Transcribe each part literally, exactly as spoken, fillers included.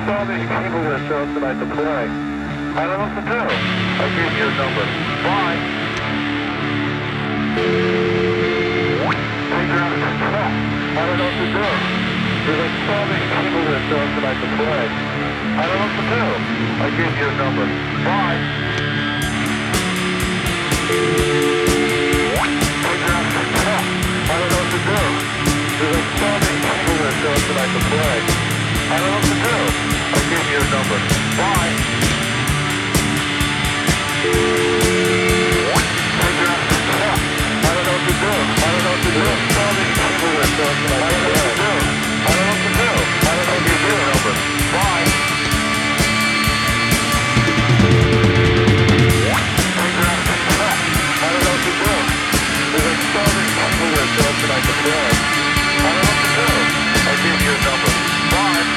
saw that you came over to show us tonight to play. I don't know what to do. I gave you your number. Bye. Hey, Travis. I don't know what to do. There's a saw that you came over to show us tonight to play. I don't know what to do. I gave you your number. Bye. Hey, Travis. I don't know what to do. There's a saw that you came over to show us tonight to play. I don't know what to do. I gave you your number. Bye. Hey, Travis. I don't know what to do. I don't know what to do. There's a saw that you came over to show us tonight to play. I don't know what to do. I don't know what to do. I don't know what to do. Your number. Bye. Hey, Travis. I don't know what to do. There's a saw that you came over to show us tonight to play. I don't know what to do. I gave you your number. Bye.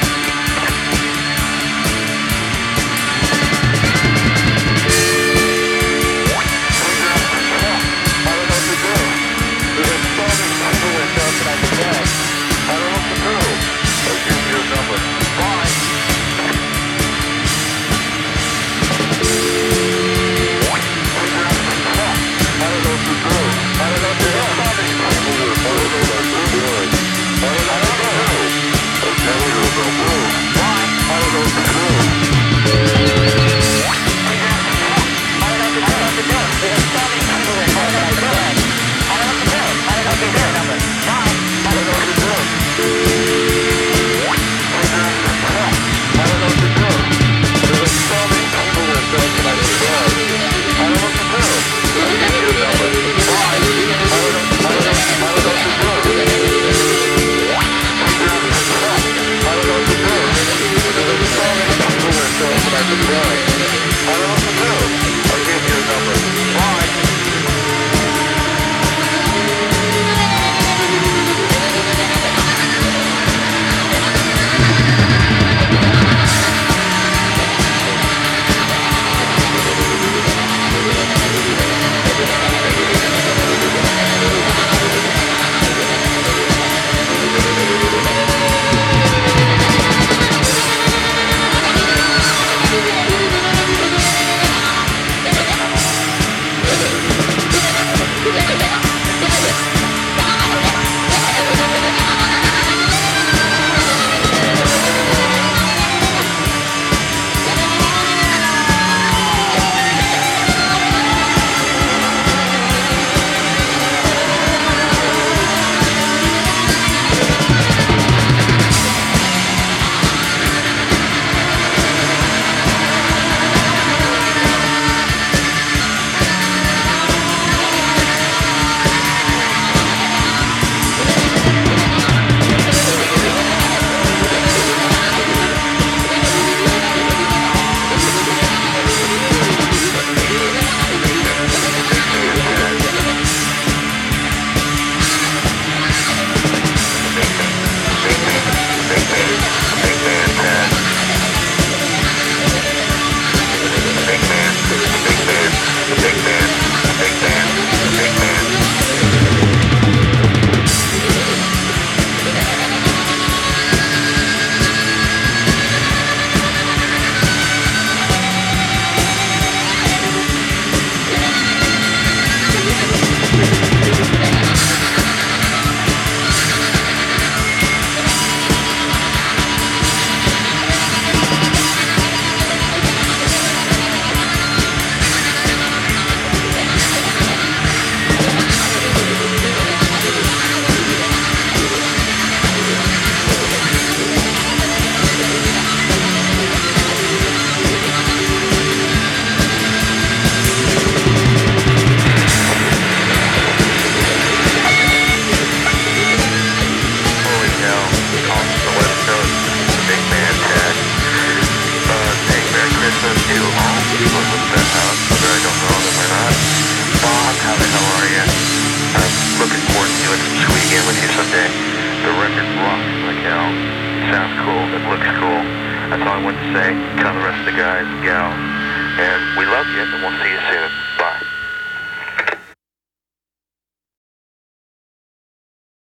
The record rocks, like hell. It sounds cool, it looks cool. That's all I want to say. Tell the rest of the guys and gals. And we love you, and we'll see you soon.